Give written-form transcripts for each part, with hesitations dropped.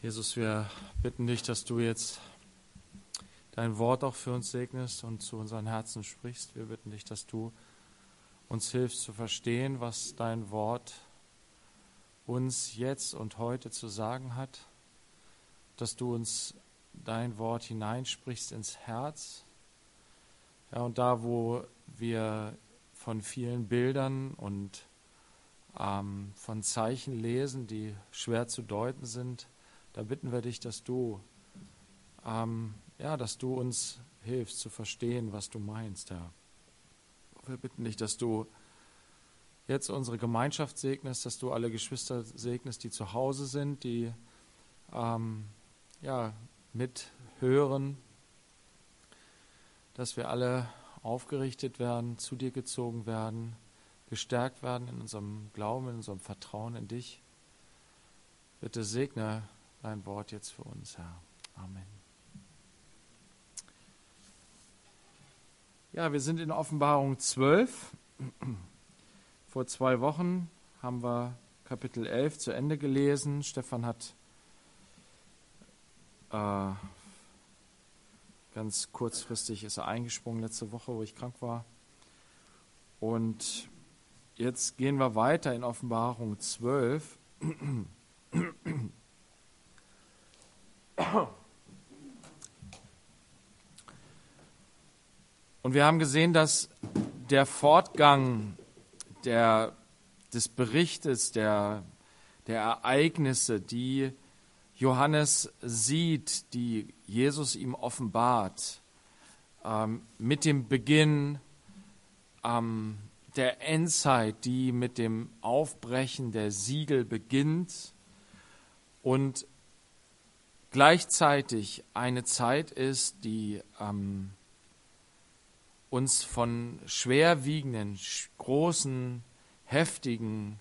Jesus, wir bitten dich, dass du jetzt dein Wort auch für uns segnest und zu unseren Herzen sprichst. Wir bitten dich, dass du uns hilfst zu verstehen, was dein Wort uns jetzt und heute zu sagen hat, dass du uns dein Wort hineinsprichst ins Herz. Ja, und da, wo wir von vielen Bildern und von Zeichen lesen, die schwer zu deuten sind, da bitten wir dich, dass du uns hilfst zu verstehen, was du meinst, Herr. Wir bitten dich, dass du jetzt unsere Gemeinschaft segnest, dass du alle Geschwister segnest, die zu Hause sind, die mithören, dass wir alle aufgerichtet werden, zu dir gezogen werden, gestärkt werden in unserem Glauben, in unserem Vertrauen in dich. Bitte segne dein Wort jetzt für uns, Herr. Amen. Ja, wir sind in Offenbarung 12. Vor 2 Wochen haben wir Kapitel 11 zu Ende gelesen. Stefan hat ganz kurzfristig ist er eingesprungen letzte Woche, wo ich krank war. Und jetzt gehen wir weiter in Offenbarung 12. Und wir haben gesehen, dass der Fortgang des Berichtes, der Ereignisse, die Johannes sieht, die Jesus ihm offenbart, mit dem Beginn der Endzeit, die mit dem Aufbrechen der Siegel beginnt und gleichzeitig eine Zeit ist, die uns von schwerwiegenden, großen, heftigen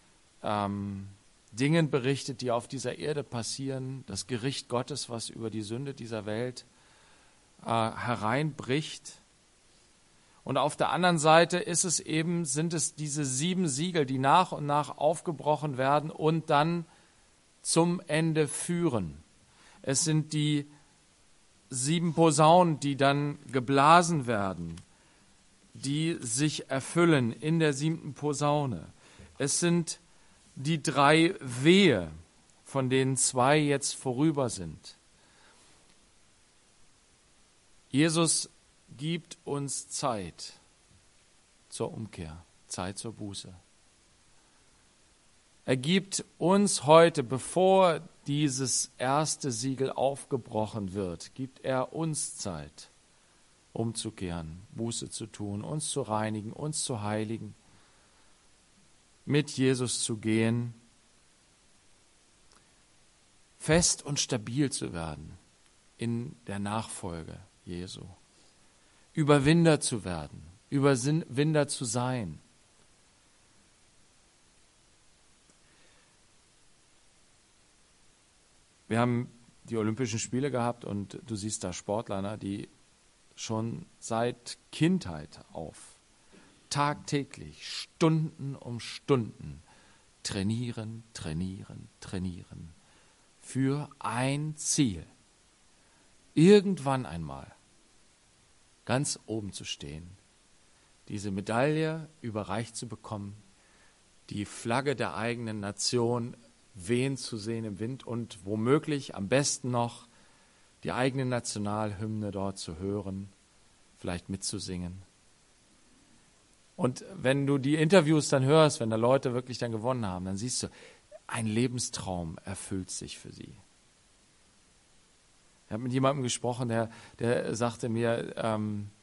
Dingen berichtet, die auf dieser Erde passieren, das Gericht Gottes, was über die Sünde dieser Welt hereinbricht. Und auf der anderen Seite sind es diese 7 Siegel, die nach und nach aufgebrochen werden und dann zum Ende führen. Es sind die 7 Posaunen, die dann geblasen werden, die sich erfüllen in der 7. Posaune. Es sind die 3 Wehe, von denen 2 jetzt vorüber sind. Jesus gibt uns Zeit zur Umkehr, Zeit zur Buße. Er gibt uns heute, bevor dieses erste Siegel aufgebrochen wird, gibt er uns Zeit, umzukehren, Buße zu tun, uns zu reinigen, uns zu heiligen, mit Jesus zu gehen, fest und stabil zu werden in der Nachfolge Jesu, Überwinder zu werden, Überwinder zu sein. Wir haben die Olympischen Spiele gehabt und du siehst da Sportler, die schon seit Kindheit auf tagtäglich, Stunden um Stunden trainieren für ein Ziel. Irgendwann einmal ganz oben zu stehen, diese Medaille überreicht zu bekommen, die Flagge der eigenen Nation wehen zu sehen im Wind und womöglich am besten noch die eigene Nationalhymne dort zu hören, vielleicht mitzusingen. Und wenn du die Interviews dann hörst, wenn da Leute wirklich dann gewonnen haben, dann siehst du, ein Lebenstraum erfüllt sich für sie. Ich habe mit jemandem gesprochen, der sagte mir,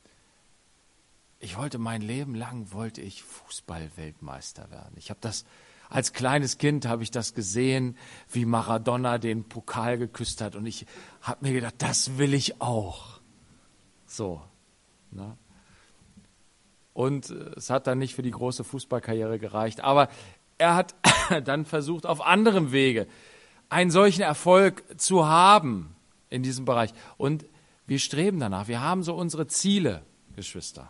ich wollte mein Leben lang Fußball-Weltmeister werden. Als kleines Kind habe ich das gesehen, wie Maradona den Pokal geküsst hat. Und ich habe mir gedacht, das will ich auch. So. Ne? Und es hat dann nicht für die große Fußballkarriere gereicht. Aber er hat dann versucht, auf anderem Wege einen solchen Erfolg zu haben in diesem Bereich. Und wir streben danach. Wir haben so unsere Ziele, Geschwister.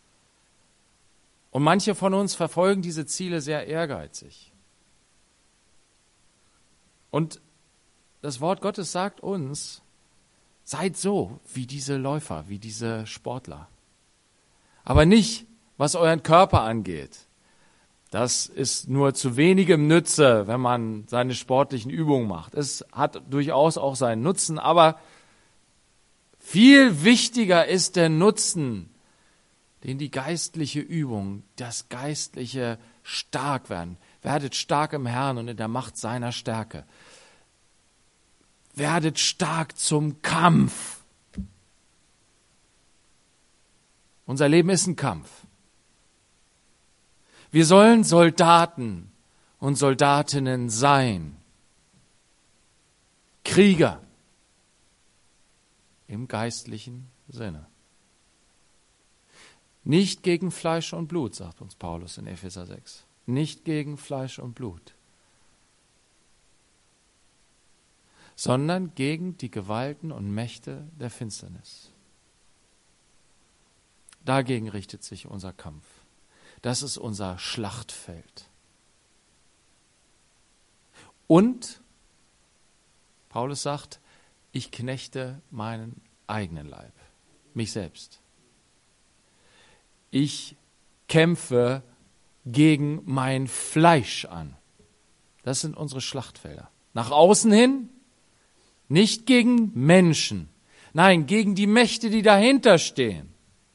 Und manche von uns verfolgen diese Ziele sehr ehrgeizig. Und das Wort Gottes sagt uns, seid so wie diese Läufer, wie diese Sportler. Aber nicht, was euren Körper angeht. Das ist nur zu wenigem Nütze, wenn man seine sportlichen Übungen macht. Es hat durchaus auch seinen Nutzen, aber viel wichtiger ist der Nutzen, den die geistliche Übung, das geistliche Starkwerden. Werdet stark im Herrn und in der Macht seiner Stärke. Werdet stark zum Kampf. Unser Leben ist ein Kampf. Wir sollen Soldaten und Soldatinnen sein. Krieger im geistlichen Sinne. Nicht gegen Fleisch und Blut, sagt uns Paulus in Epheser 6. Nicht gegen Fleisch und Blut, sondern gegen die Gewalten und Mächte der Finsternis. Dagegen richtet sich unser Kampf. Das ist unser Schlachtfeld. Und Paulus sagt, ich knechte meinen eigenen Leib, mich selbst. Ich kämpfe gegen mein Fleisch an. Das sind unsere Schlachtfelder. Nach außen hin, nicht gegen Menschen, nein, gegen die Mächte, die dahinter stehen.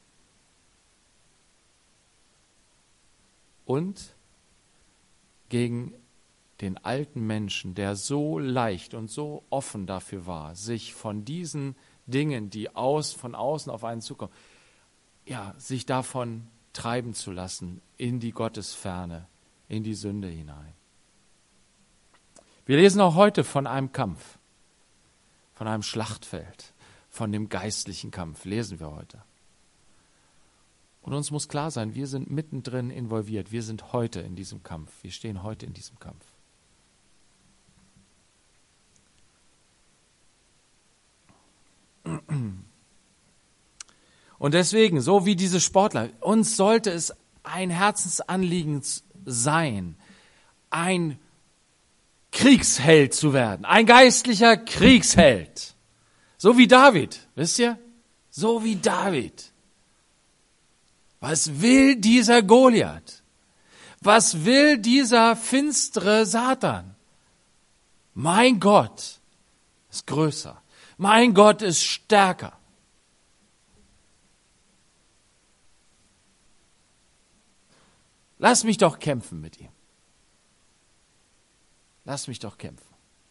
Und gegen den alten Menschen, der so leicht und so offen dafür war, sich von diesen Dingen, die von außen auf einen zukommen, sich davon treiben zu lassen in die Gottesferne, in die Sünde hinein. Wir lesen auch heute von einem Kampf, von einem Schlachtfeld, von dem geistlichen Kampf, lesen wir heute. Und uns muss klar sein, wir sind mittendrin involviert, wir sind heute in diesem Kampf, wir stehen heute in diesem Kampf. Und deswegen, so wie diese Sportler, uns sollte es ein Herzensanliegen sein, ein Kriegsheld zu werden, ein geistlicher Kriegsheld. So wie David, wisst ihr? So wie David. Was will dieser Goliath? Was will dieser finstere Satan? Mein Gott ist größer. Mein Gott ist stärker. Lass mich doch kämpfen mit ihm. Lass mich doch kämpfen.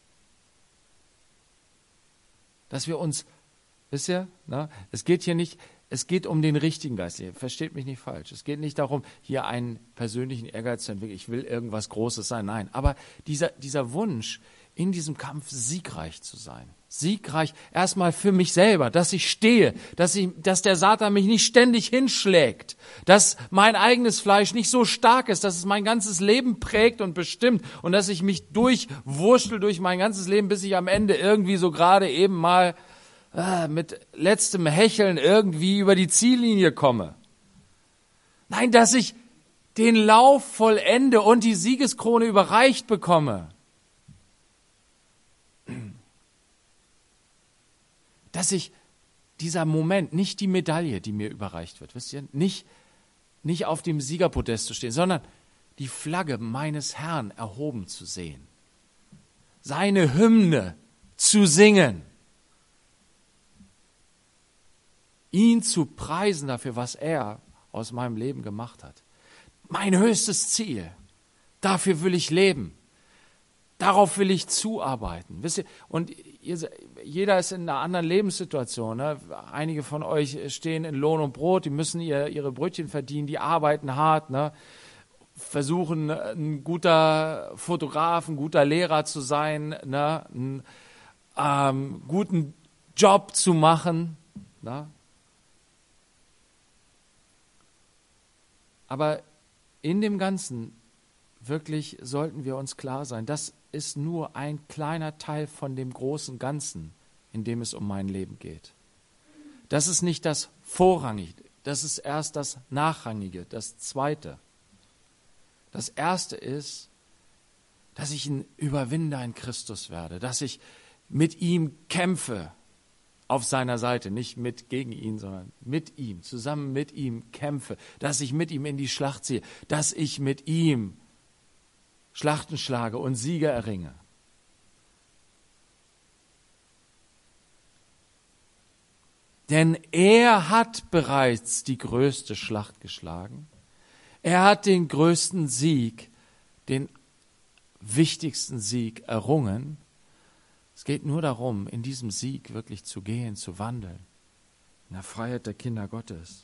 Dass wir uns, wisst ihr, es geht hier nicht, es geht um den richtigen Geist. Versteht mich nicht falsch. Es geht nicht darum, hier einen persönlichen Ehrgeiz zu entwickeln. Ich will irgendwas Großes sein. Nein, aber dieser Wunsch, in diesem Kampf siegreich zu sein. Siegreich erstmal für mich selber, dass ich stehe, dass der Satan mich nicht ständig hinschlägt, dass mein eigenes Fleisch nicht so stark ist, dass es mein ganzes Leben prägt und bestimmt und dass ich mich durchwurschtel durch mein ganzes Leben, bis ich am Ende irgendwie so gerade eben mal mit letztem Hecheln irgendwie über die Ziellinie komme. Nein, dass ich den Lauf vollende und die Siegeskrone überreicht bekomme. Dass ich dieser Moment, nicht die Medaille, die mir überreicht wird, wisst ihr, nicht auf dem Siegerpodest zu stehen, sondern die Flagge meines Herrn erhoben zu sehen, seine Hymne zu singen, ihn zu preisen dafür, was er aus meinem Leben gemacht hat. Mein höchstes Ziel, dafür will ich leben. Darauf will ich zuarbeiten. Wisst ihr? Und jeder ist in einer anderen Lebenssituation. Ne? Einige von euch stehen in Lohn und Brot, die müssen ihre Brötchen verdienen, die arbeiten hart, ne? Versuchen, ein guter Fotograf, ein guter Lehrer zu sein, ne? Einen guten Job zu machen. Ne? Aber in dem Ganzen wirklich sollten wir uns klar sein, das ist nur ein kleiner Teil von dem großen Ganzen, in dem es um mein Leben geht. Das ist nicht das Vorrangige, das ist erst das Nachrangige, das Zweite. Das Erste ist, dass ich ein Überwinder in Christus werde, dass ich mit ihm kämpfe auf seiner Seite, nicht mit gegen ihn, sondern mit ihm, zusammen mit ihm kämpfe, dass ich mit ihm in die Schlacht ziehe, dass ich mit ihm Schlachten schlage und Siege erringe. Denn er hat bereits die größte Schlacht geschlagen. Er hat den größten Sieg, den wichtigsten Sieg errungen. Es geht nur darum, in diesem Sieg wirklich zu gehen, zu wandeln, in der Freiheit der Kinder Gottes.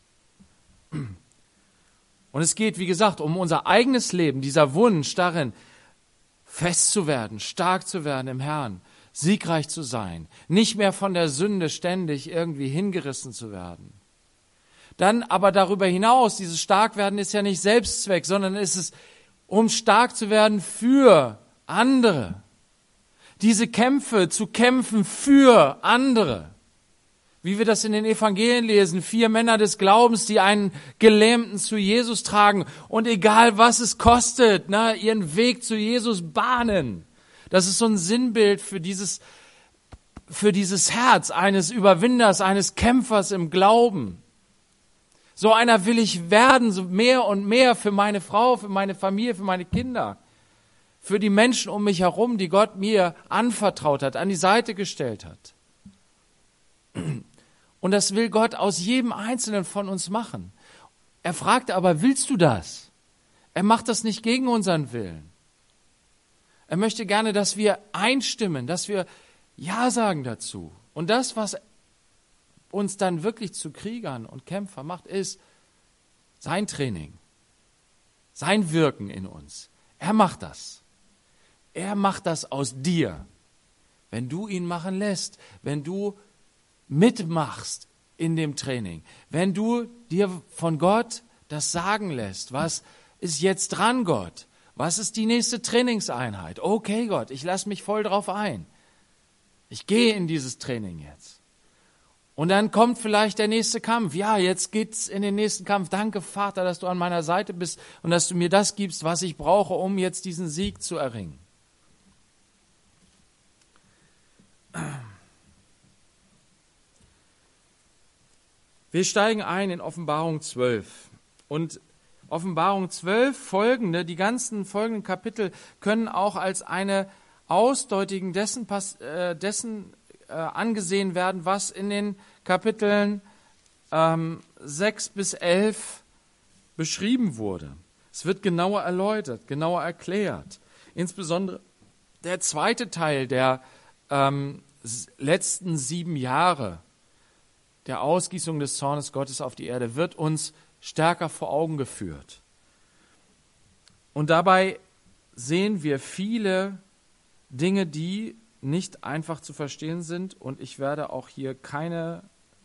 Und es geht, wie gesagt, um unser eigenes Leben, dieser Wunsch darin, fest zu werden, stark zu werden im Herrn, siegreich zu sein, nicht mehr von der Sünde ständig irgendwie hingerissen zu werden. Dann aber darüber hinaus, dieses Starkwerden ist ja nicht Selbstzweck, sondern ist es, um stark zu werden für andere. Diese Kämpfe zu kämpfen für andere. Wie wir das in den Evangelien lesen, 4 Männer des Glaubens, die einen Gelähmten zu Jesus tragen und egal was es kostet, ihren Weg zu Jesus bahnen. Das ist so ein Sinnbild für dieses Herz eines Überwinders, eines Kämpfers im Glauben. So einer will ich werden, so mehr und mehr für meine Frau, für meine Familie, für meine Kinder, für die Menschen um mich herum, die Gott mir anvertraut hat, an die Seite gestellt hat. Und das will Gott aus jedem Einzelnen von uns machen. Er fragt aber, willst du das? Er macht das nicht gegen unseren Willen. Er möchte gerne, dass wir einstimmen, dass wir Ja sagen dazu. Und das, was uns dann wirklich zu Kriegern und Kämpfern macht, ist sein Training, sein Wirken in uns. Er macht das. Er macht das aus dir. Wenn du ihn machen lässt, wenn du mitmachst in dem Training, wenn du dir von Gott das sagen lässt, was ist jetzt dran, Gott? Was ist die nächste Trainingseinheit? Okay, Gott, ich lasse mich voll drauf ein. Ich gehe in dieses Training jetzt. Und dann kommt vielleicht der nächste Kampf. Ja, jetzt geht's in den nächsten Kampf. Danke, Vater, dass du an meiner Seite bist und dass du mir das gibst, was ich brauche, um jetzt diesen Sieg zu erringen. Wir steigen ein in Offenbarung 12. Und Offenbarung 12 die ganzen folgenden Kapitel können auch als eine Ausdeutung dessen angesehen werden, was in den Kapiteln 6 bis 11 beschrieben wurde. Es wird genauer erläutert, genauer erklärt. Insbesondere der zweite Teil der letzten 7 Jahre der Ausgießung des Zornes Gottes auf die Erde wird uns stärker vor Augen geführt. Und dabei sehen wir viele Dinge, die nicht einfach zu verstehen sind. Und ich werde auch hier keine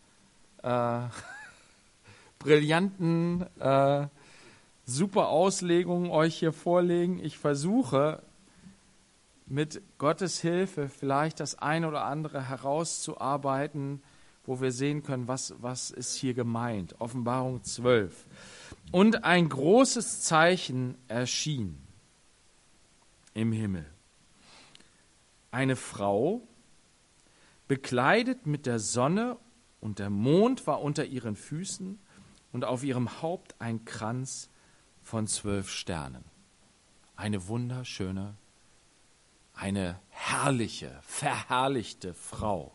brillanten, super Auslegungen euch hier vorlegen. Ich versuche mit Gottes Hilfe vielleicht das eine oder andere herauszuarbeiten, wo wir sehen können, was ist hier gemeint. Offenbarung 12. Und ein großes Zeichen erschien im Himmel. Eine Frau, bekleidet mit der Sonne, und der Mond war unter ihren Füßen und auf ihrem Haupt ein Kranz von 12 Sternen. Eine wunderschöne, eine herrliche, verherrlichte Frau.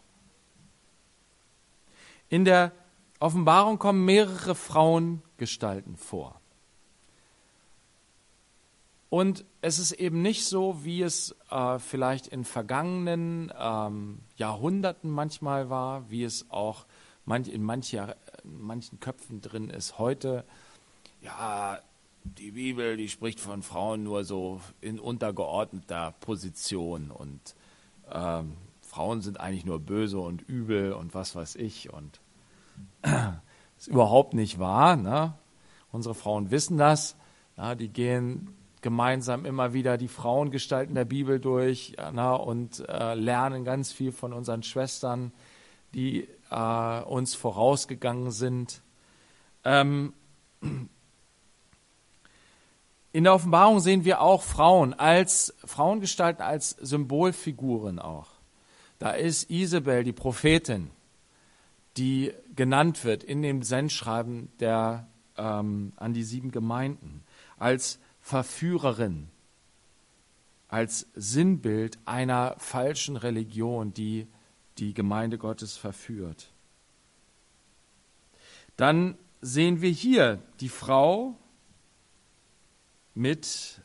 In der Offenbarung kommen mehrere Frauengestalten vor. Und es ist eben nicht so, wie es vielleicht in vergangenen Jahrhunderten manchmal war, wie es auch in manchen Köpfen drin ist heute. Ja, die Bibel, die spricht von Frauen nur so in untergeordneter Position und Frauen sind eigentlich nur böse und übel und was weiß ich. Und das ist überhaupt nicht wahr. Ne? Unsere Frauen wissen das. Ja, die gehen gemeinsam immer wieder die Frauengestalten der Bibel durch und lernen ganz viel von unseren Schwestern, die uns vorausgegangen sind. In der Offenbarung sehen wir auch Frauengestalten als Symbolfiguren auch. Da ist Isabel, die Prophetin, die genannt wird in dem Sendschreiben an die 7 Gemeinden, als Verführerin, als Sinnbild einer falschen Religion, die die Gemeinde Gottes verführt. Dann sehen wir hier die Frau mit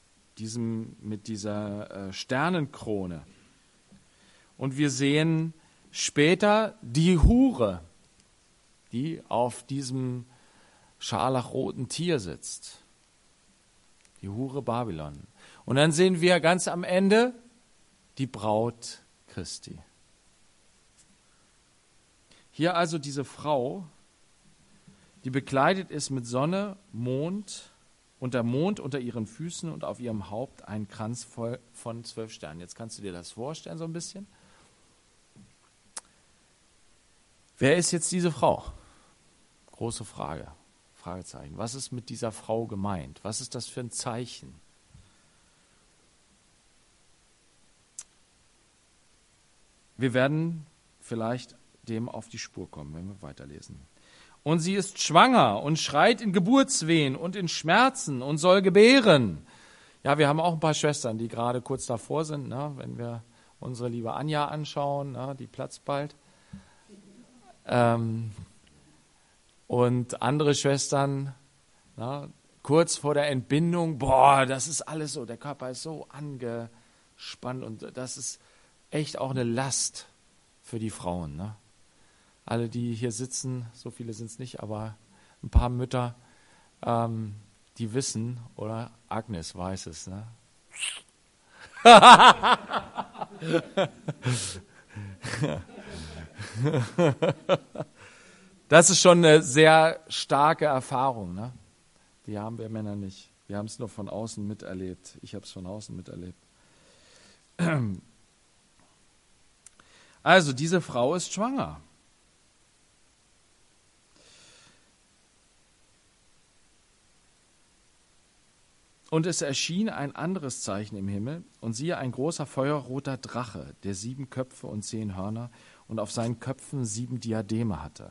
dieser Sternenkrone. Und wir sehen später die Hure, die auf diesem scharlachroten Tier sitzt. Die Hure Babylon. Und dann sehen wir ganz am Ende die Braut Christi. Hier also diese Frau, die bekleidet ist mit Sonne, Mond und der Mond unter ihren Füßen und auf ihrem Haupt ein Kranz voll von 12 Sternen. Jetzt kannst du dir das vorstellen so ein bisschen. Wer ist jetzt diese Frau? Große Frage. Fragezeichen. Was ist mit dieser Frau gemeint? Was ist das für ein Zeichen? Wir werden vielleicht dem auf die Spur kommen, wenn wir weiterlesen. Und sie ist schwanger und schreit in Geburtswehen und in Schmerzen und soll gebären. Ja, wir haben auch ein paar Schwestern, die gerade kurz davor sind, ne? Wenn wir unsere liebe Anja anschauen, ne? Die platzt bald. Und andere Schwestern, ne? Kurz vor der Entbindung, das ist alles so, der Körper ist so angespannt und das ist echt auch eine Last für die Frauen, ne? Alle, die hier sitzen, so viele sind es nicht, aber ein paar Mütter, die wissen, oder Agnes weiß es, ne? Das ist schon eine sehr starke Erfahrung, ne? Die haben wir Männer nicht. Wir haben es nur von außen miterlebt. Ich habe es von außen miterlebt. Also, diese Frau ist schwanger. Und es erschien ein anderes Zeichen im Himmel, und siehe, ein großer feuerroter Drache, der 7 Köpfe und 10 Hörner und auf seinen Köpfen 7 Diademe hatte.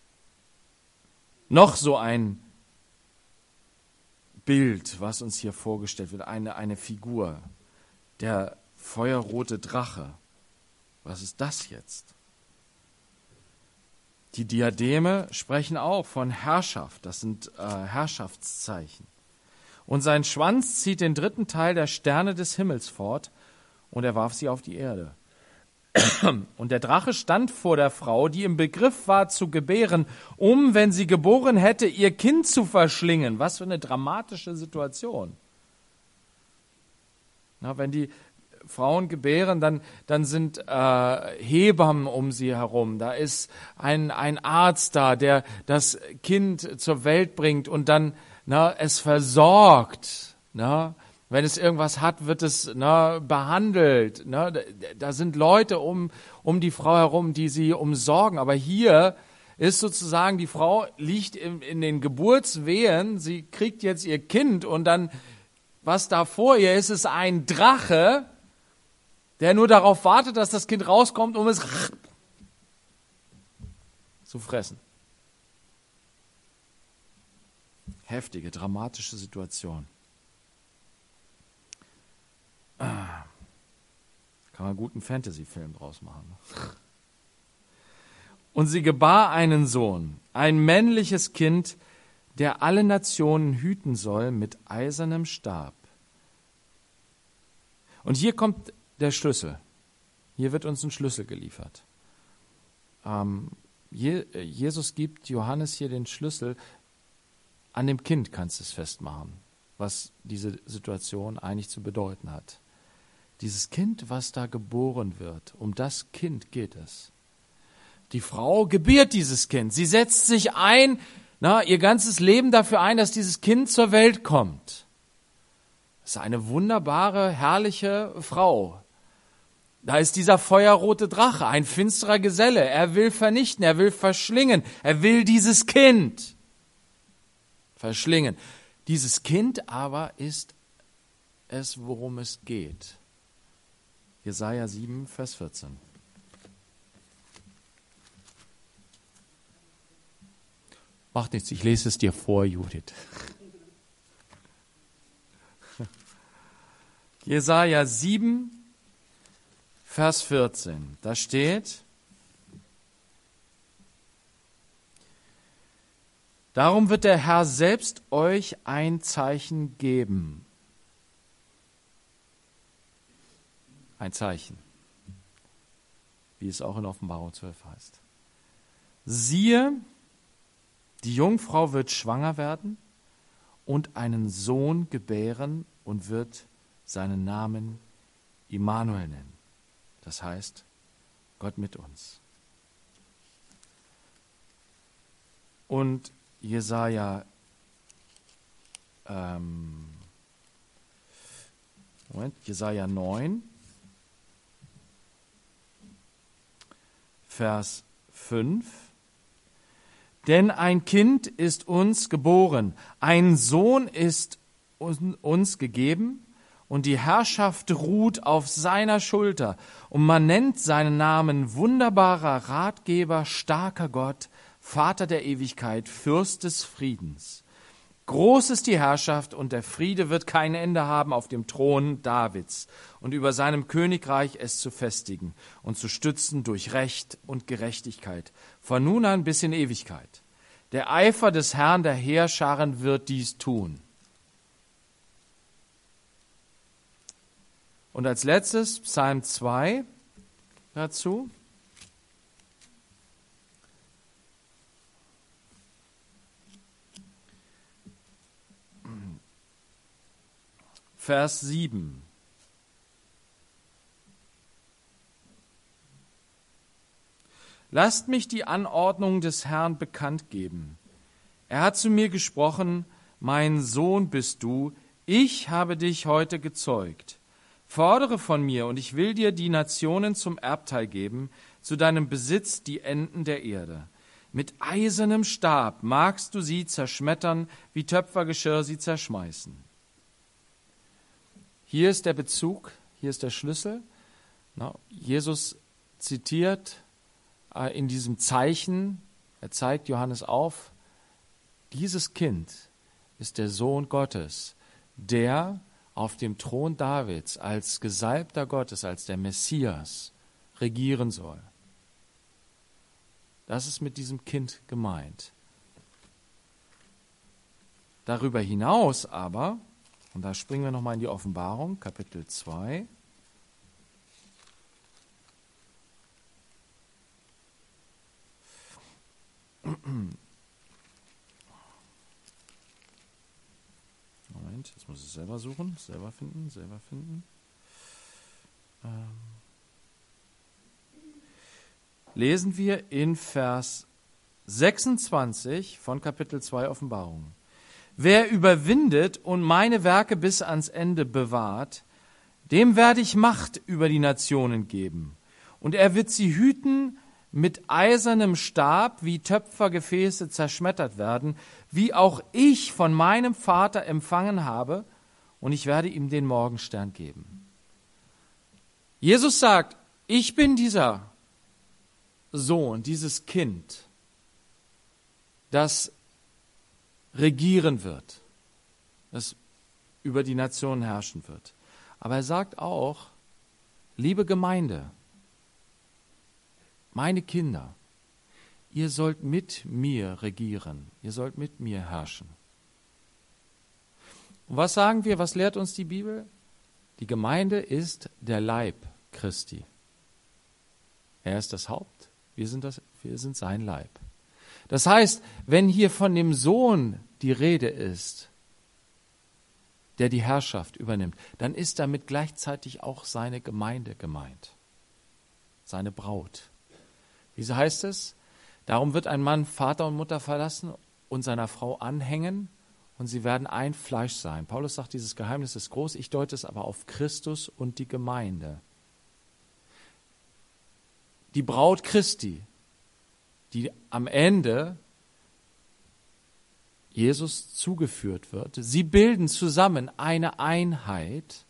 Noch so ein Bild, was uns hier vorgestellt wird, eine Figur, der feuerrote Drache. Was ist das jetzt? Die Diademe sprechen auch von Herrschaft, das sind Herrschaftszeichen. Und sein Schwanz zieht den 3. Teil der Sterne des Himmels fort, und er warf sie auf die Erde. Und der Drache stand vor der Frau, die im Begriff war zu gebären, wenn sie geboren hätte, ihr Kind zu verschlingen. Was für eine dramatische Situation. Na, wenn die Frauen gebären, dann sind Hebammen um sie herum. Da ist ein Arzt da, der das Kind zur Welt bringt und dann es versorgt. Wenn es irgendwas hat, wird es behandelt. Da sind Leute um die Frau herum, die sie umsorgen. Aber hier ist sozusagen, die Frau liegt in den Geburtswehen, sie kriegt jetzt ihr Kind und dann, was da vor ihr ist, ist ein Drache, der nur darauf wartet, dass das Kind rauskommt, um es zu fressen. Heftige, dramatische Situation. Kann man einen guten Fantasy-Film draus machen. Und sie gebar einen Sohn, ein männliches Kind, der alle Nationen hüten soll mit eisernem Stab. Und hier kommt der Schlüssel. Hier wird uns ein Schlüssel geliefert. Jesus gibt Johannes hier den Schlüssel. An dem Kind kannst du es festmachen, was diese Situation eigentlich zu bedeuten hat. Dieses Kind, was da geboren wird, um das Kind geht es. Die Frau gebiert dieses Kind. Sie setzt sich ein, ihr ganzes Leben dafür ein, dass dieses Kind zur Welt kommt. Das ist eine wunderbare, herrliche Frau. Da ist dieser feuerrote Drache, ein finsterer Geselle. Er will vernichten, er will verschlingen, er will dieses Kind verschlingen. Dieses Kind aber ist es, worum es geht. Jesaja 7, Vers 14. Macht nichts, ich lese es dir vor, Judith. Jesaja 7, Vers 14. Da steht: Darum wird der Herr selbst euch ein Zeichen geben. Ein Zeichen, wie es auch in Offenbarung 12 heißt. Siehe, die Jungfrau wird schwanger werden und einen Sohn gebären und wird seinen Namen Immanuel nennen. Das heißt, Gott mit uns. Und Jesaja Jesaja 9, Vers 5. Denn ein Kind ist uns geboren, ein Sohn ist uns gegeben, und die Herrschaft ruht auf seiner Schulter. Und man nennt seinen Namen wunderbarer Ratgeber, starker Gott, Vater der Ewigkeit, Fürst des Friedens. Groß ist die Herrschaft und der Friede wird kein Ende haben auf dem Thron Davids und über seinem Königreich es zu festigen und zu stützen durch Recht und Gerechtigkeit, von nun an bis in Ewigkeit. Der Eifer des Herrn der Heerscharen wird dies tun. Und als letztes Psalm 2 dazu. Vers 7. Lasst mich die Anordnung des Herrn bekannt geben. Er hat zu mir gesprochen: Mein Sohn bist du, ich habe dich heute gezeugt. Fordere von mir, und ich will dir die Nationen zum Erbteil geben, zu deinem Besitz die Enden der Erde. Mit eisernem Stab magst du sie zerschmettern, wie Töpfergeschirr sie zerschmeißen. Hier ist der Bezug, hier ist der Schlüssel. Jesus zitiert in diesem Zeichen, er zeigt Johannes auf, dieses Kind ist der Sohn Gottes, der auf dem Thron Davids als Gesalbter Gottes, als der Messias regieren soll. Das ist mit diesem Kind gemeint. Darüber hinaus aber, und da springen wir nochmal in die Offenbarung, Kapitel 2. Moment, jetzt muss ich es selber suchen, selber finden. Lesen wir in Vers 26 von Kapitel 2 Offenbarung. Wer überwindet und meine Werke bis ans Ende bewahrt, dem werde ich Macht über die Nationen geben. Und er wird sie hüten mit eisernem Stab, wie Töpfergefäße zerschmettert werden, wie auch ich von meinem Vater empfangen habe, und ich werde ihm den Morgenstern geben. Jesus sagt, ich bin dieser Sohn, dieses Kind, das regieren wird, das über die Nationen herrschen wird. Aber er sagt auch, liebe Gemeinde, meine Kinder, ihr sollt mit mir regieren, ihr sollt mit mir herrschen. Und was sagen wir, was lehrt uns die Bibel? Die Gemeinde ist der Leib Christi. Er ist das Haupt, wir sind sein Leib. Das heißt, wenn hier von dem Sohn die Rede ist, der die Herrschaft übernimmt, dann ist damit gleichzeitig auch seine Gemeinde gemeint, seine Braut. Wie heißt es? Darum wird ein Mann Vater und Mutter verlassen und seiner Frau anhängen und sie werden ein Fleisch sein. Paulus sagt, dieses Geheimnis ist groß, ich deute es aber auf Christus und die Gemeinde. Die Braut Christi, die am Ende Jesus zugeführt wird, sie bilden zusammen eine Einheit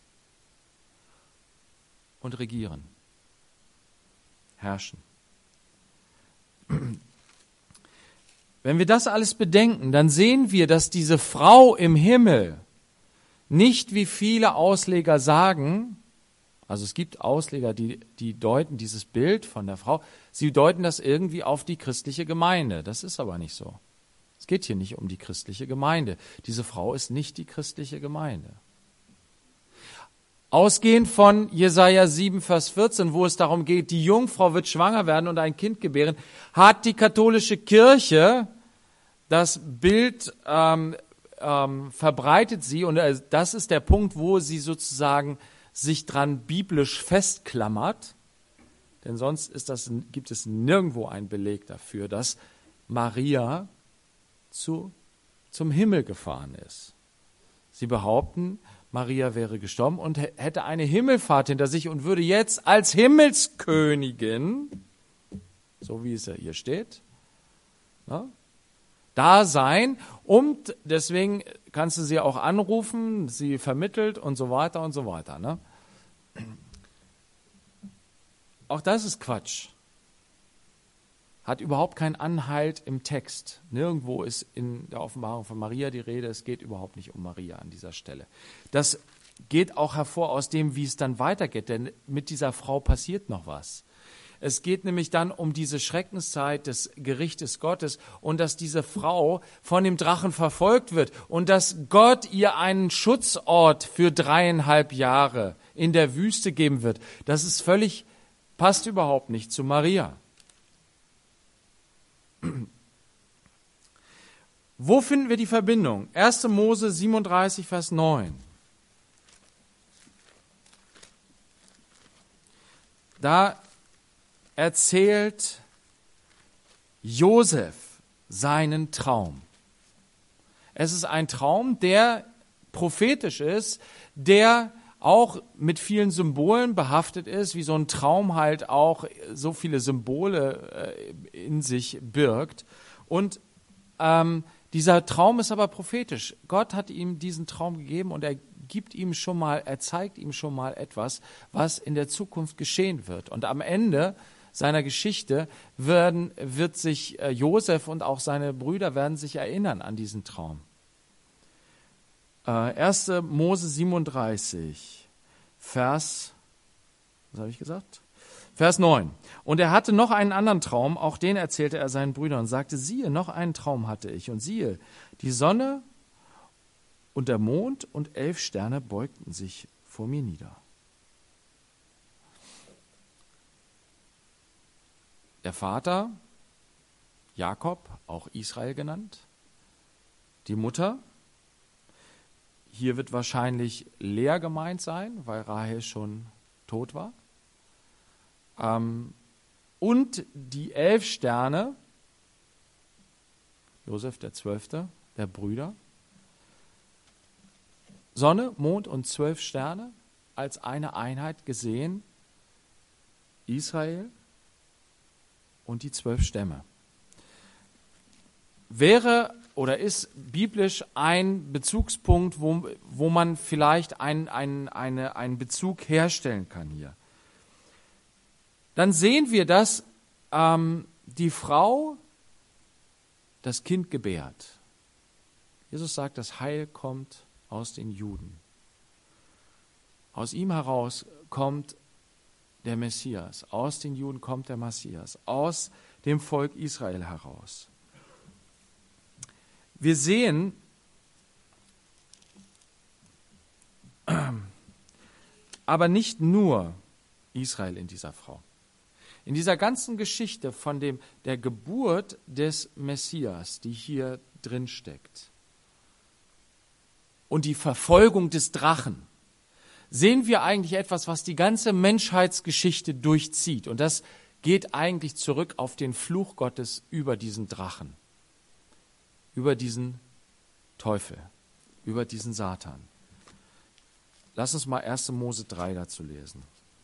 und regieren, herrschen. wenn wir das alles bedenken, dann sehen wir, dass diese Frau im Himmel nicht, wie viele Ausleger sagen, also es gibt Ausleger, die deuten dieses Bild von der Frau, sie deuten das irgendwie auf die christliche Gemeinde. Das ist aber nicht so. Es geht hier nicht um die christliche Gemeinde. Diese Frau ist nicht die christliche Gemeinde. Ausgehend von Jesaja 7, Vers 14, wo es darum geht, die Jungfrau wird schwanger werden und ein Kind gebären, hat die katholische Kirche das Bild verbreitet sie, und das ist der Punkt, wo sie sozusagen sich dran biblisch festklammert, denn sonst gibt es nirgendwo einen Beleg dafür, dass Maria zum Himmel gefahren ist. Sie behaupten, Maria wäre gestorben und hätte eine Himmelfahrt hinter sich und würde jetzt als Himmelskönigin, so wie es ja hier steht, da sein, und deswegen kannst du sie auch anrufen, sie vermittelt und so weiter und so weiter. Ne? Auch das ist Quatsch. Hat überhaupt keinen Anhalt im Text. Nirgendwo ist in der Offenbarung von Maria die Rede. Es geht überhaupt nicht um Maria an dieser Stelle. Das geht auch hervor aus dem, wie es dann weitergeht, denn mit dieser Frau passiert noch was. Es geht nämlich dann um diese Schreckenszeit des Gerichtes Gottes und dass diese Frau von dem Drachen verfolgt wird und dass Gott ihr einen Schutzort für 3,5 Jahre in der Wüste geben wird. Das ist passt überhaupt nicht zu Maria. Wo finden wir die Verbindung? 1. Mose 37, Vers 9. Da erzählt Josef seinen Traum. Es ist ein Traum, der prophetisch ist, der auch mit vielen Symbolen behaftet ist, wie so ein Traum halt auch so viele Symbole in sich birgt. Und dieser Traum ist aber prophetisch. Gott hat ihm diesen Traum gegeben und er zeigt ihm schon mal etwas, was in der Zukunft geschehen wird. Und am Ende seiner Geschichte wird sich Josef und auch seine Brüder werden sich erinnern an diesen Traum. 1. Mose 37, Vers 9. Und er hatte noch einen anderen Traum, auch den erzählte er seinen Brüdern und sagte, siehe, noch einen Traum hatte ich. Und siehe, die Sonne und der Mond und 11 Sterne beugten sich vor mir nieder. Der Vater, Jakob, auch Israel genannt, die Mutter, hier wird wahrscheinlich Lea gemeint sein, weil Rahel schon tot war. Und die 11 Sterne, Josef der 12., der Brüder, Sonne, Mond und 12 Sterne als eine Einheit gesehen, Israel und die 12 Stämme. Wäre oder ist biblisch ein Bezugspunkt, wo man vielleicht einen Bezug herstellen kann hier. Dann sehen wir, dass die Frau das Kind gebärt. Jesus sagt, das Heil kommt aus den Juden. Aus ihm heraus kommt der Messias. Aus den Juden kommt der Messias. Aus dem Volk Israel heraus. Wir sehen aber nicht nur Israel in dieser Frau. In dieser ganzen Geschichte von der Geburt des Messias, die hier drin steckt, und die Verfolgung des Drachen, sehen wir eigentlich etwas, was die ganze Menschheitsgeschichte durchzieht. Und das geht eigentlich zurück auf den Fluch Gottes über diesen Drachen, über diesen Teufel, über diesen Satan. Lass uns mal 1. Mose 3 dazu lesen.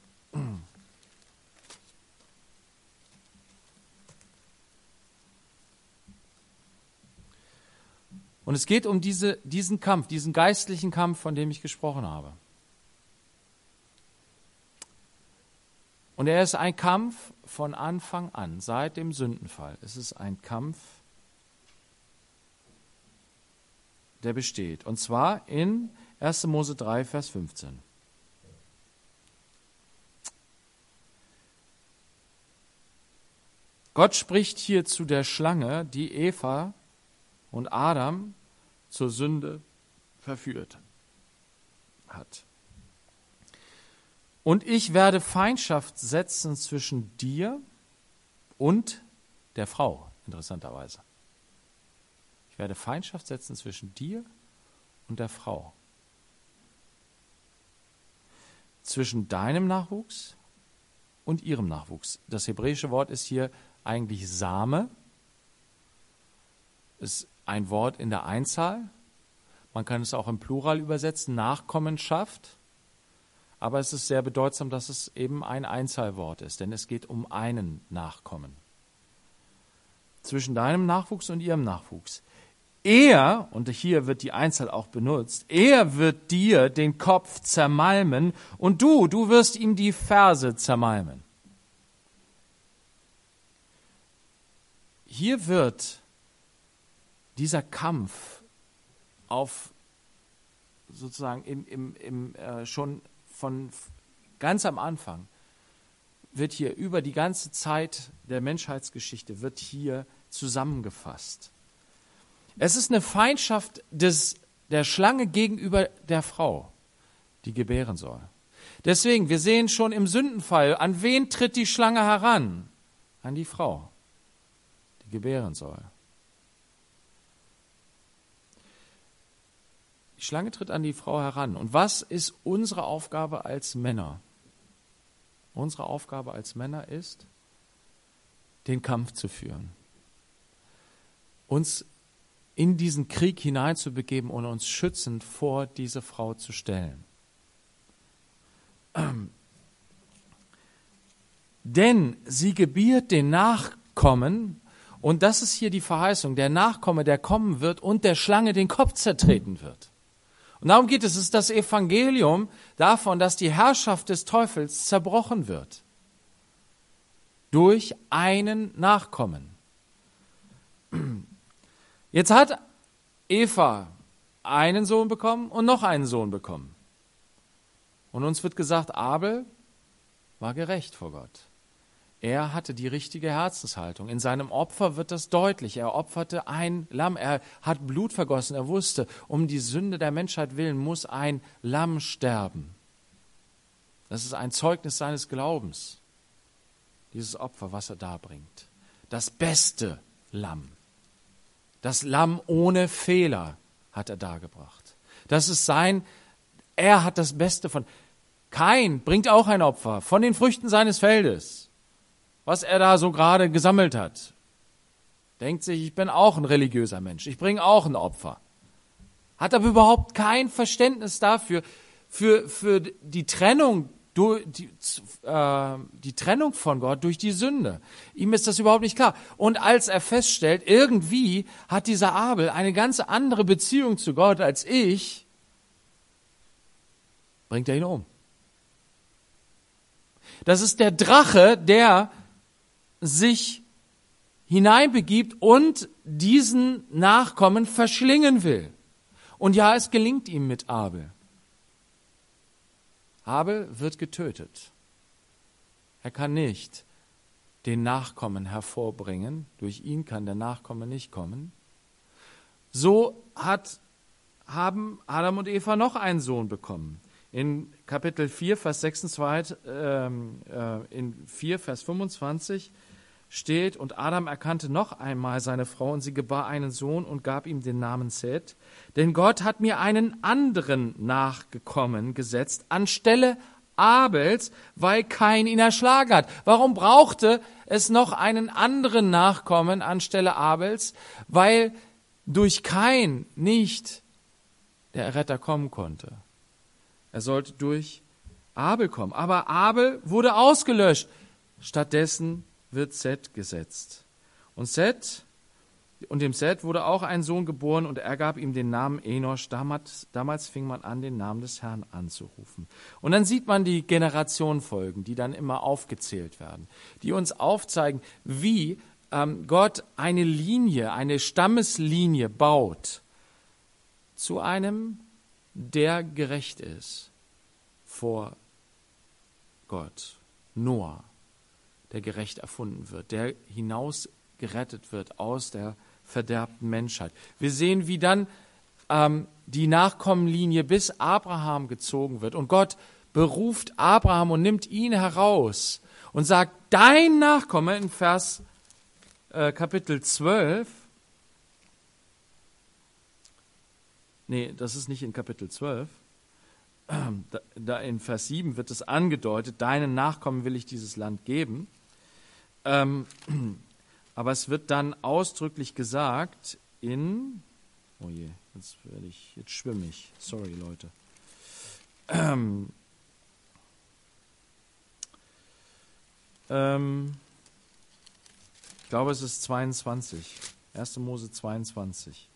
Und es geht um diesen Kampf, diesen geistlichen Kampf, von dem ich gesprochen habe. Und er ist ein Kampf von Anfang an, seit dem Sündenfall. Es ist ein Kampf der besteht. Und zwar in 1. Mose 3, Vers 15. Gott spricht hier zu der Schlange, die Eva und Adam zur Sünde verführt hat. Und ich werde Feindschaft setzen zwischen dir und der Frau, interessanterweise. Ich werde Feindschaft setzen zwischen dir und der Frau. Zwischen deinem Nachwuchs und ihrem Nachwuchs. Das hebräische Wort ist hier eigentlich Same. Ist ein Wort in der Einzahl. Man kann es auch im Plural übersetzen, Nachkommenschaft. Aber es ist sehr bedeutsam, dass es eben ein Einzahlwort ist, denn es geht um einen Nachkommen. Zwischen deinem Nachwuchs und ihrem Nachwuchs. Er, und hier wird die Einzahl auch benutzt, er wird dir den Kopf zermalmen und du wirst ihm die Ferse zermalmen. Hier wird dieser Kampf auf sozusagen schon von ganz am Anfang wird hier über die ganze Zeit der Menschheitsgeschichte wird hier zusammengefasst. Es ist eine Feindschaft der Schlange gegenüber der Frau, die gebären soll. Deswegen, wir sehen schon im Sündenfall, an wen tritt die Schlange heran? An die Frau, die gebären soll. Die Schlange tritt an die Frau heran. Und was ist unsere Aufgabe als Männer? Unsere Aufgabe als Männer ist, den Kampf zu führen. Uns in diesen Krieg hineinzubegeben und uns schützend vor diese Frau zu stellen. Denn sie gebiert den Nachkommen, und das ist hier die Verheißung, der Nachkomme, der kommen wird und der Schlange den Kopf zertreten wird. Und darum geht es, es ist das Evangelium davon, dass die Herrschaft des Teufels zerbrochen wird. Durch einen Nachkommen. Jetzt hat Eva einen Sohn bekommen und noch einen Sohn bekommen. Und uns wird gesagt, Abel war gerecht vor Gott. Er hatte die richtige Herzenshaltung. In seinem Opfer wird das deutlich. Er opferte ein Lamm. Er hat Blut vergossen. Er wusste, um die Sünde der Menschheit willen muss ein Lamm sterben. Das ist ein Zeugnis seines Glaubens. Dieses Opfer, was er darbringt. Das beste Lamm. Das Lamm ohne Fehler hat er dargebracht. Das ist er hat das Beste von. Kain bringt auch ein Opfer von den Früchten seines Feldes, was er da so gerade gesammelt hat. Denkt sich, ich bin auch ein religiöser Mensch, ich bringe auch ein Opfer. Hat aber überhaupt kein Verständnis dafür, für die Trennung, die Trennung von Gott durch die Sünde. Ihm ist das überhaupt nicht klar. Und als er feststellt, irgendwie hat dieser Abel eine ganz andere Beziehung zu Gott als ich, bringt er ihn um. Das ist der Drache, der sich hineinbegibt und diesen Nachkommen verschlingen will. Und ja, es gelingt ihm mit Abel. Abel wird getötet. Er kann nicht den Nachkommen hervorbringen. Durch ihn kann der Nachkomme nicht kommen. So haben Adam und Eva noch einen Sohn bekommen. In Kapitel 4, Vers 26, in 4, Vers 25 steht, und Adam erkannte noch einmal seine Frau und sie gebar einen Sohn und gab ihm den Namen Seth. Denn Gott hat mir einen anderen Nachgekommen gesetzt, anstelle Abels, weil Kain ihn erschlagen hat. Warum brauchte es noch einen anderen Nachkommen anstelle Abels? Weil durch Kain nicht der Erretter kommen konnte. Er sollte durch Abel kommen. Aber Abel wurde ausgelöscht. Stattdessen wird Seth gesetzt. Und dem Seth wurde auch ein Sohn geboren und er gab ihm den Namen Enosch. Damals fing man an, den Namen des Herrn anzurufen. Und dann sieht man die Generationenfolgen, die dann immer aufgezählt werden, die uns aufzeigen, wie Gott eine Linie, eine Stammeslinie baut, zu einem, der gerecht ist vor Gott. Noah, der gerecht erfunden wird, der hinaus gerettet wird aus der verderbten Menschheit. Wir sehen, wie dann die Nachkommenlinie bis Abraham gezogen wird. Und Gott beruft Abraham und nimmt ihn heraus und sagt, dein Nachkomme in Kapitel 12, nee, das ist nicht in Kapitel 12, da in Vers 7 wird es angedeutet, deinen Nachkommen will ich dieses Land geben. Aber es wird dann ausdrücklich gesagt oh je, jetzt schwimme ich, sorry Leute. Ich glaube, es ist 22, 1. Mose 22.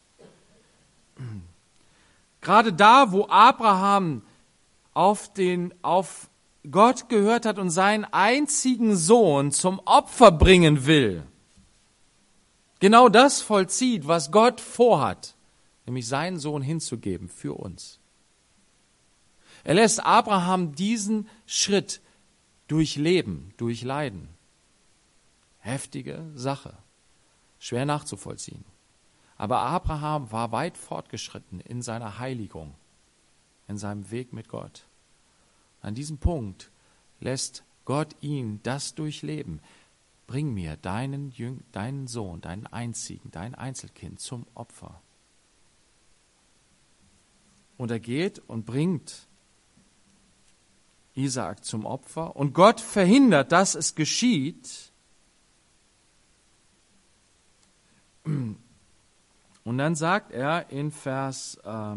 Gerade da, wo Abraham auf Gott gehört hat und seinen einzigen Sohn zum Opfer bringen will, genau das vollzieht, was Gott vorhat, nämlich seinen Sohn hinzugeben für uns. Er lässt Abraham diesen Schritt durchleben, durchleiden. Heftige Sache, schwer nachzuvollziehen. Aber Abraham war weit fortgeschritten in seiner Heiligung, in seinem Weg mit Gott. An diesem Punkt lässt Gott ihn das durchleben. Bring mir deinen Sohn, deinen einzigen, dein Einzelkind zum Opfer. Und er geht und bringt Isaak zum Opfer. Und Gott verhindert, dass es geschieht. Und dann sagt er in Vers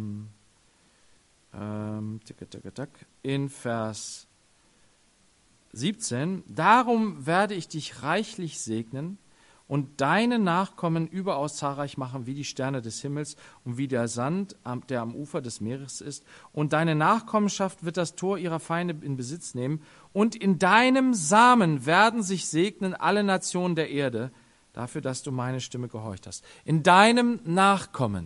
17, darum werde ich dich reichlich segnen und deine Nachkommen überaus zahlreich machen wie die Sterne des Himmels und wie der Sand, der am Ufer des Meeres ist. Und deine Nachkommenschaft wird das Tor ihrer Feinde in Besitz nehmen. Und in deinem Samen werden sich segnen alle Nationen der Erde, dafür, dass du meine Stimme gehorcht hast. In deinem Nachkommen.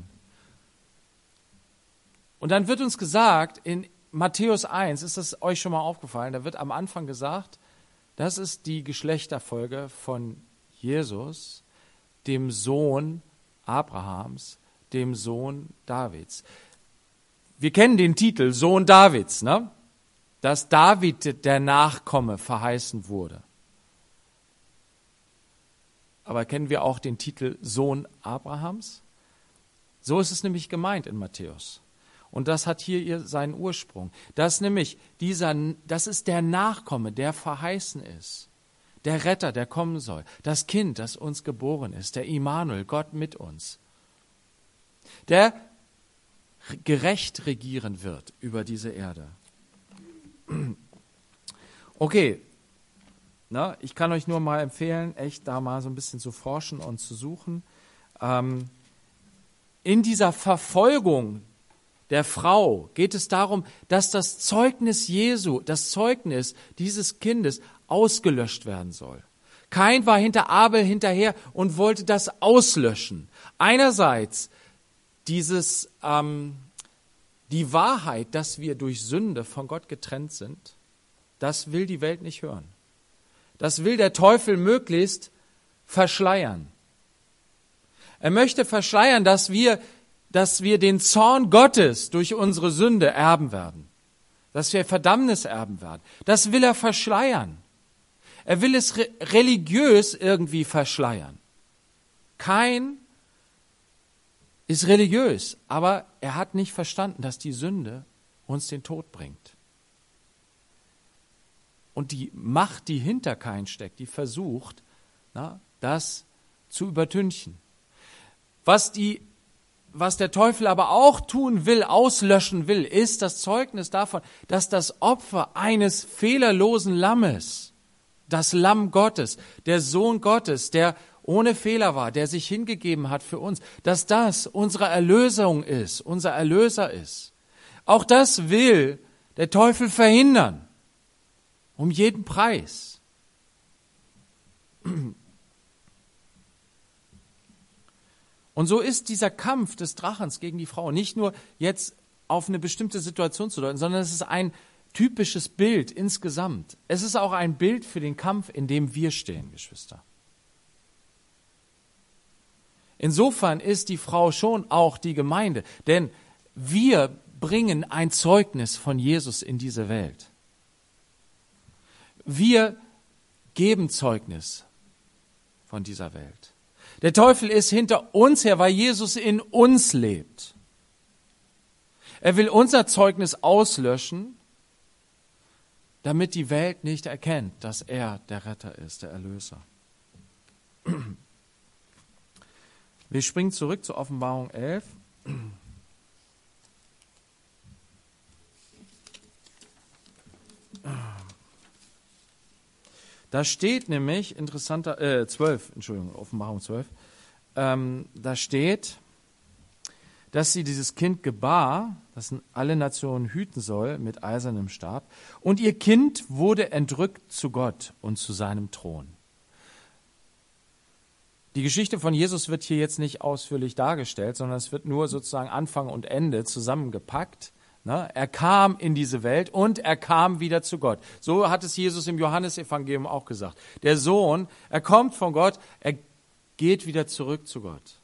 Und dann wird uns gesagt, in Matthäus 1, ist das euch schon mal aufgefallen, da wird am Anfang gesagt, das ist die Geschlechterfolge von Jesus, dem Sohn Abrahams, dem Sohn Davids. Wir kennen den Titel Sohn Davids, ne? Dass David der Nachkomme verheißen wurde. Aber kennen wir auch den Titel Sohn Abrahams? So ist es nämlich gemeint in Matthäus. Und das hat hier seinen Ursprung. Das ist der Nachkomme, der verheißen ist. Der Retter, der kommen soll. Das Kind, das uns geboren ist. Der Immanuel, Gott mit uns. Der gerecht regieren wird über diese Erde. Okay. Ich kann euch nur mal empfehlen, echt da mal so ein bisschen zu forschen und zu suchen. In dieser Verfolgung der Frau geht es darum, dass das Zeugnis Jesu, das Zeugnis dieses Kindes ausgelöscht werden soll. Kain war hinter Abel hinterher und wollte das auslöschen. Einerseits die Wahrheit, dass wir durch Sünde von Gott getrennt sind, das will die Welt nicht hören. Das will der Teufel möglichst verschleiern. Er möchte verschleiern, dass wir den Zorn Gottes durch unsere Sünde erben werden. Dass wir Verdammnis erben werden. Das will er verschleiern. Er will es religiös irgendwie verschleiern. Kain ist religiös, aber er hat nicht verstanden, dass die Sünde uns den Tod bringt. Und die Macht, die hinter Kain steckt, die versucht, das zu übertünchen. Was der Teufel aber auch tun will, auslöschen will, ist das Zeugnis davon, dass das Opfer eines fehlerlosen Lammes, das Lamm Gottes, der Sohn Gottes, der ohne Fehler war, der sich hingegeben hat für uns, dass das unsere Erlösung ist, unser Erlöser ist. Auch das will der Teufel verhindern. Um jeden Preis. Und so ist dieser Kampf des Drachens gegen die Frau nicht nur jetzt auf eine bestimmte Situation zu deuten, sondern es ist ein typisches Bild insgesamt. Es ist auch ein Bild für den Kampf, in dem wir stehen, Geschwister. Insofern ist die Frau schon auch die Gemeinde, denn wir bringen ein Zeugnis von Jesus in diese Welt. Wir geben Zeugnis von dieser Welt. Der Teufel ist hinter uns her, weil Jesus in uns lebt. Er will unser Zeugnis auslöschen, damit die Welt nicht erkennt, dass er der Retter ist, der Erlöser. Wir springen zurück zur Offenbarung 11. Da steht nämlich, Offenbarung 12, da steht, dass sie dieses Kind gebar, das alle Nationen hüten soll, mit eisernem Stab. Und ihr Kind wurde entrückt zu Gott und zu seinem Thron. Die Geschichte von Jesus wird hier jetzt nicht ausführlich dargestellt, sondern es wird nur sozusagen Anfang und Ende zusammengepackt. Er kam in diese Welt und er kam wieder zu Gott. So hat es Jesus im Johannesevangelium auch gesagt. Der Sohn, er kommt von Gott, er geht wieder zurück zu Gott.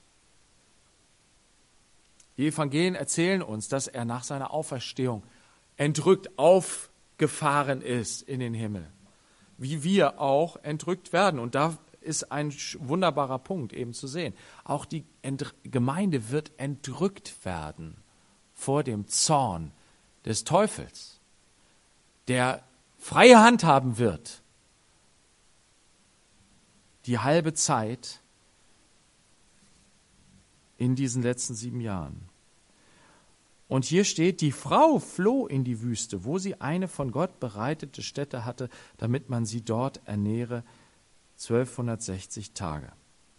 Die Evangelien erzählen uns, dass er nach seiner Auferstehung entrückt aufgefahren ist in den Himmel. Wie wir auch entrückt werden. Und da ist ein wunderbarer Punkt eben zu sehen. Auch die Gemeinde wird entrückt werden vor dem Zorn des Teufels, der freie Hand haben wird, die halbe Zeit in diesen letzten 7 Jahren. Und hier steht, die Frau floh in die Wüste, wo sie eine von Gott bereitete Stätte hatte, damit man sie dort ernähre, 1260 Tage.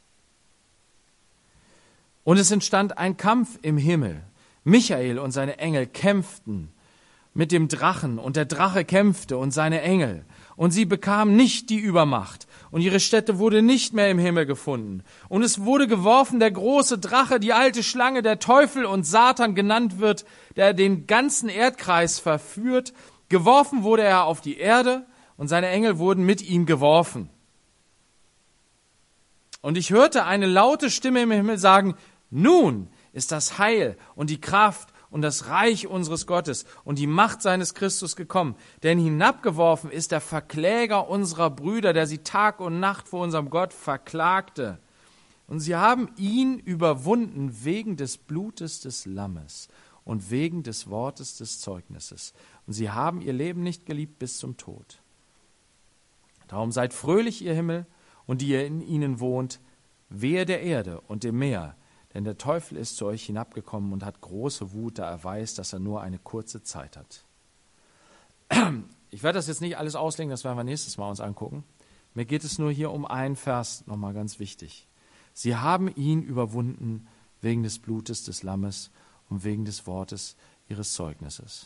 Und es entstand ein Kampf im Himmel. Michael und seine Engel kämpften mit dem Drachen und der Drache kämpfte und seine Engel. Und sie bekamen nicht die Übermacht und ihre Stätte wurde nicht mehr im Himmel gefunden. Und es wurde geworfen der große Drache, die alte Schlange, der Teufel und Satan genannt wird, der den ganzen Erdkreis verführt. Geworfen wurde er auf die Erde und seine Engel wurden mit ihm geworfen. Und ich hörte eine laute Stimme im Himmel sagen, nun ist das Heil und die Kraft und das Reich unseres Gottes und die Macht seines Christus gekommen. Denn hinabgeworfen ist der Verkläger unserer Brüder, der sie Tag und Nacht vor unserem Gott verklagte. Und sie haben ihn überwunden wegen des Blutes des Lammes und wegen des Wortes des Zeugnisses. Und sie haben ihr Leben nicht geliebt bis zum Tod. Darum seid fröhlich, ihr Himmel, und die ihr in ihnen wohnt, wehe der Erde und dem Meer, denn der Teufel ist zu euch hinabgekommen und hat große Wut, da er weiß, dass er nur eine kurze Zeit hat. Ich werde das jetzt nicht alles auslegen, das werden wir nächstes Mal uns angucken. Mir geht es nur hier um einen Vers, nochmal ganz wichtig. Sie haben ihn überwunden wegen des Blutes des Lammes und wegen des Wortes ihres Zeugnisses.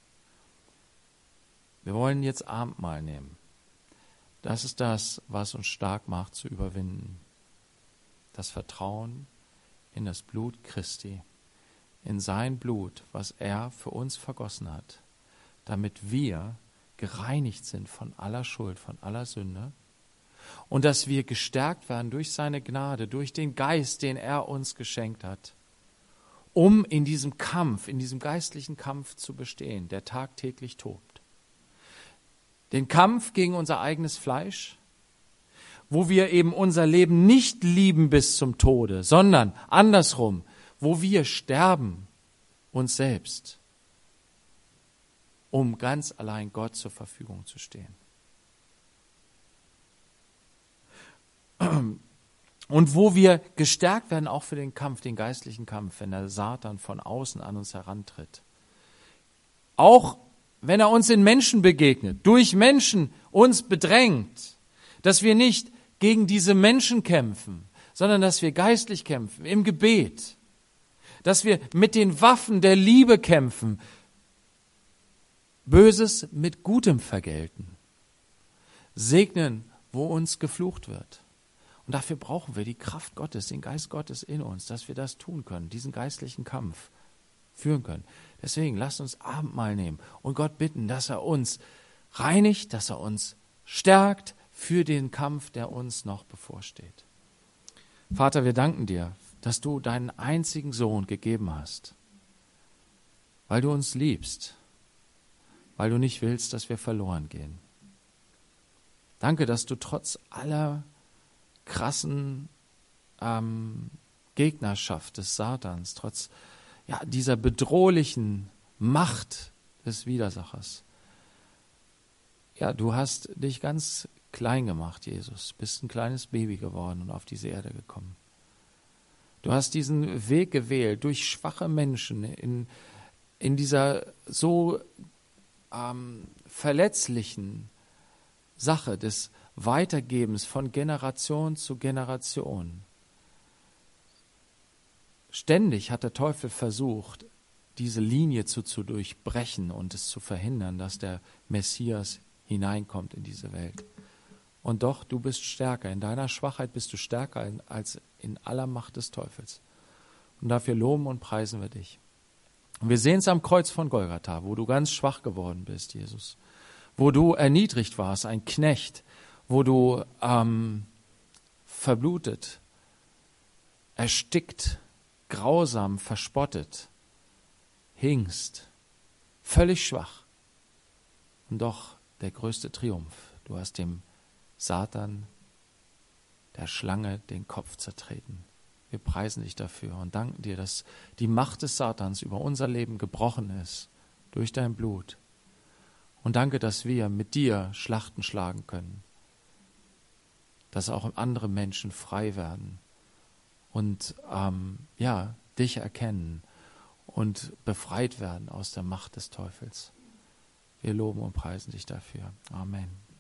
Wir wollen jetzt Abendmahl nehmen. Das ist das, was uns stark macht, zu überwinden. Das Vertrauen in das Blut Christi, in sein Blut, was er für uns vergossen hat, damit wir gereinigt sind von aller Schuld, von aller Sünde und dass wir gestärkt werden durch seine Gnade, durch den Geist, den er uns geschenkt hat, um in diesem Kampf, in diesem geistlichen Kampf zu bestehen, der tagtäglich tobt. Den Kampf gegen unser eigenes Fleisch, wo wir eben unser Leben nicht lieben bis zum Tode, sondern andersrum, wo wir sterben uns selbst, um ganz allein Gott zur Verfügung zu stehen. Und wo wir gestärkt werden auch für den Kampf, den geistlichen Kampf, wenn der Satan von außen an uns herantritt. Auch wenn er uns in Menschen begegnet, durch Menschen uns bedrängt, dass wir nicht gegen diese Menschen kämpfen, sondern dass wir geistlich kämpfen, im Gebet, dass wir mit den Waffen der Liebe kämpfen, Böses mit Gutem vergelten, segnen, wo uns geflucht wird Und dafür brauchen wir die Kraft Gottes, den Geist Gottes in uns, dass wir das tun können, diesen geistlichen Kampf führen können. Deswegen lasst uns Abendmahl nehmen und Gott bitten, dass er uns reinigt, dass er uns stärkt für den Kampf, der uns noch bevorsteht. Vater, wir danken dir, dass du deinen einzigen Sohn gegeben hast, weil du uns liebst, weil du nicht willst, dass wir verloren gehen. Danke, dass du trotz aller krassen Gegnerschaft des Satans, trotz dieser bedrohlichen Macht des Widersachers, du hast dich ganz klein gemacht, Jesus, bist ein kleines Baby geworden und auf diese Erde gekommen. Du hast diesen Weg gewählt, durch schwache Menschen in dieser so verletzlichen Sache des Weitergebens von Generation zu Generation. Ständig hat der Teufel versucht, diese Linie zu durchbrechen und es zu verhindern, dass der Messias hineinkommt in diese Welt. Und doch, du bist stärker. In deiner Schwachheit bist du stärker als in aller Macht des Teufels. Und dafür loben und preisen wir dich. Und wir sehen es am Kreuz von Golgatha, wo du ganz schwach geworden bist, Jesus. Wo du erniedrigt warst, ein Knecht, wo du verblutet, erstickt, grausam, verspottet, hingst, völlig schwach. Und doch der größte Triumph. Du hast dem Satan, der Schlange, den Kopf zertreten. Wir preisen dich dafür und danken dir, dass die Macht des Satans über unser Leben gebrochen ist durch dein Blut. Und danke, dass wir mit dir Schlachten schlagen können, dass auch andere Menschen frei werden und dich erkennen und befreit werden aus der Macht des Teufels. Wir loben und preisen dich dafür. Amen.